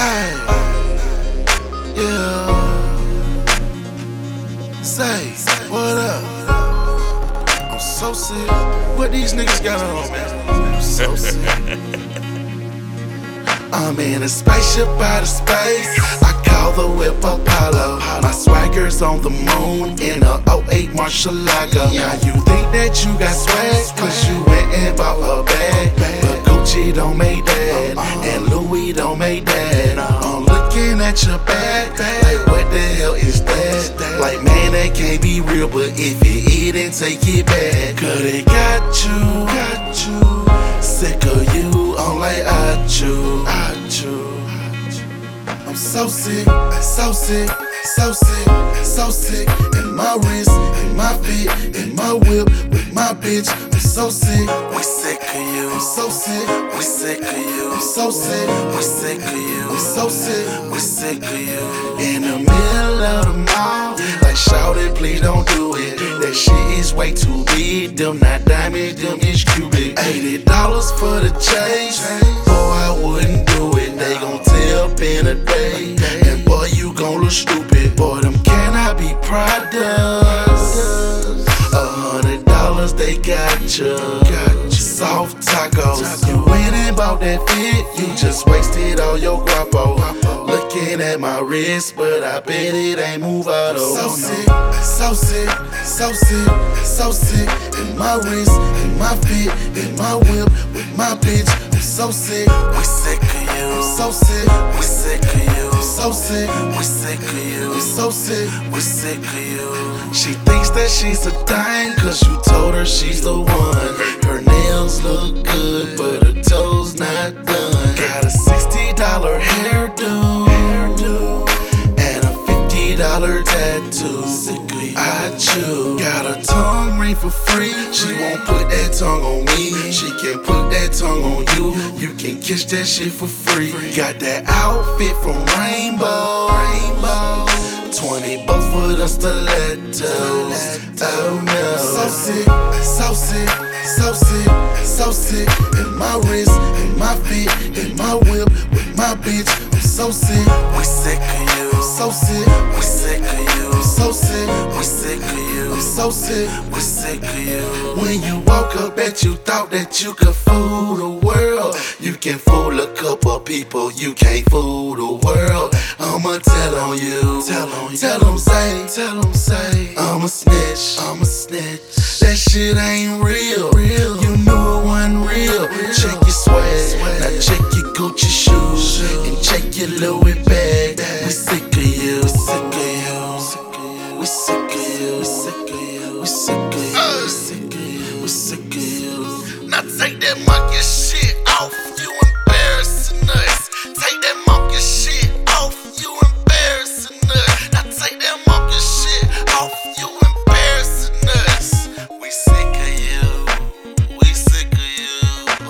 Ay, yeah. Say, what up? I'm so sick. What these niggas got on, man? I'm so sick. I'm in a spaceship out of space. I call the whip Apollo. My swagger's on the moon in a '08 Murcielago. Now you think that you got swag, cause you went and bought a bag. But Gucci don't make that, and Louis don't make that. I'm looking at your bag, like what the hell is that? Like man, that can't be real, but if you eat it, take it back. Cause it got you sick of you, I'm like I chew. I'm so sick, so sick, so sick, so sick. In my wrist, in my feet, in my whip, with my bitch. I'm so sick, we sick of you. I'm so sick, we sick of you. I'm so sick, we sick of you. I'm so sick, we sick of you. In the middle of the mall, like shout it, please don't do it. That shit is way too big. Them not diamonds, them is cubic. $80 for the change, boy I wouldn't do it. They gon' tear up in a day, and boy you gon' look stupid. Boy them cannot be products. $100 they got you. Soft tacos. You went and bought that fit, you just wasted all your guapo. Looking at my wrist, but I bet it ain't move out. So sick, so sick, so sick, so sick. In my wrist, in my feet, in my whip, with my bitch. I'm so sick, we sick of you. I'm so sick, we sick of you. I'm so sick, we sick of you. I'm so sick, we sick of you. She thinks that she's a dime, cause you told her she's the one. Her nails look good, but her toes not done. Got a $60 hairdo and a $50 tattoo. I chew. Got a tongue ring for free. She won't put that tongue on me. She can put that tongue on you. You can kiss that shit for free. Got that outfit from Rainbow. $20 for the stilettos. Oh no. So sick, so sick, so sick, so sick. In my wrist, in my feet, in my whip, with my bitch. I'm so sick, we sick of you. I'm so sick, we sick of you. I'm so sick, we sick of you. I'm so sick, we sick of you. When you woke up, bet you thought that you could fool the world. You can fool a couple people, you can't fool the world. I'ma tell on you, tell them say, I'm a snitch, I'm a snitch. That shit ain't real, you knew it wasn't real. Check your swag, now check your Gucci shoes, and check your Louis bag. We sick of you, sick of you, we sick of you, we sick of you, we sick of you, we sick of you, we sick of you. Now take that monkey shit off, you embarrassing us. Take that monkey shit off, you embarrassing us. Now take that monkey shit off, you embarrassing us. We sick of you, we sick of you.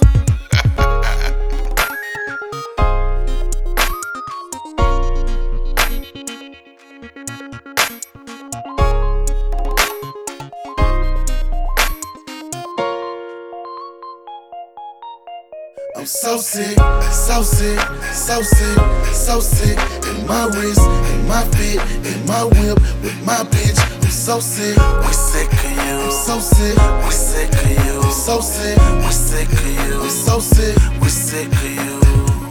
I'm so sick, so sick, so sick, so sick. In my wrist, in my feet, in my whip, with my bitch. I'm so sick, we sick of you. I'm so sick, we sick of you. I'm so sick, we sick of you. I'm so sick, we sick of you.